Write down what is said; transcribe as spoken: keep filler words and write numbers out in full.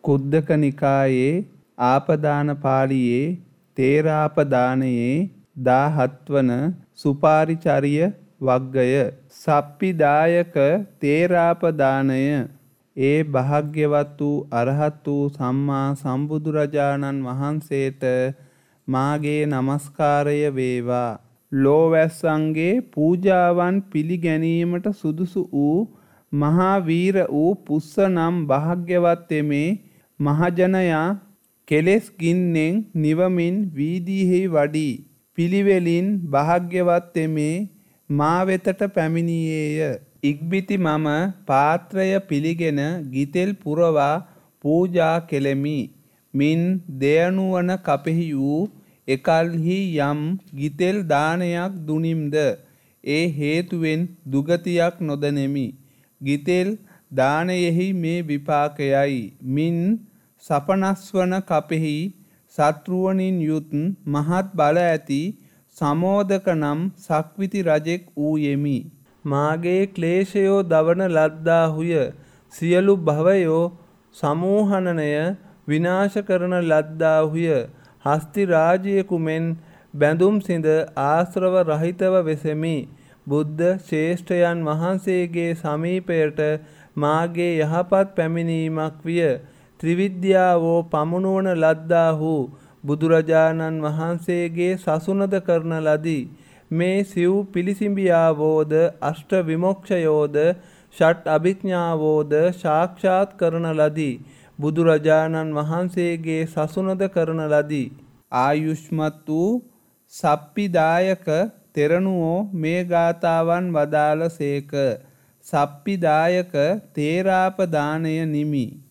කුද්දක නිකායේ ආපදාන පාළියේ තේරාපදානයේ දාහත් වන සුපාරිචර්ය වග්ගය. සප්පිදායක තේරාපදානය. ඒ භාග්‍යවත් වූ අරහත් වූ සම්මා සම්බුදුරජාණන් වහන්සේට මාගේ නමස්කාරය වේවා. ලෝවැස්සන්ගේ පූජාවන් පිළිගැනීමට සුදුසු වූ මහා වීර වූ පුස්ස නම් භාග්‍යවත් එමේ මහජනයා කෙලෙස් ගින්නෙන් නිවමින් වීදීෙහි වඩී පිළිවෙලින් භාග්‍යවත් එමේ මා වෙතට පැමිණියේය. ඉක්බිති මම පාත්‍රය පිළිගෙන ගිතෙල් පුරවා පූජා කෙලෙමි. මින් දෙයනුවන කපෙහි වූ එකල්හි යම් ගිතෙල් දානයක් දුනිම්ද ඒ හේතුවෙන් දුගතියක් නොදනෙමි. ගිතෙල් දානයෙහි මේ විපාකයයි. මින් සපනස්වන කපෙහි සත්රුවනින් යුත් මහත් බල ඇති සමෝදක නම් සක්විති රජෙක් වූයෙමි. මාගේ ක්ලේශයෝ දවන ලද්දාහුය. සියලු භවයෝ සමූහනනය විනාශ කරන ලද්දාහුය. හස්ති රාජයෙකු මෙන් බැඳුම් සිඳ ආශ්‍රව රහිතව වෙසෙමි. බුද්ධ ශ්‍රේෂ්ඨයන් වහන්සේගේ සමීපයට මාගේ යහපත් පැමිණීමක් විය. ත්‍රිවිද්‍යාවෝ පමුණුවන ලද්දාහු බුදුරජාණන් වහන්සේගේ සසුනද කරන ලදී. මේ සිව් පිළිසිඹියාවෝද අෂ්ට විමොක්ෂයෝද ෂට් අභිඥාවෝද සාක්ෂාත් කරන ලදී. බුදුරජාණන් වහන්සේගේ සසුනද කරන ලදී. ආයුෂ්මත් වූ සප්පිදායක තෙරණුවෝ මේ ගාථාවන් වදාළ සේක. සප්පිදායක තේරාපදානය නිමි.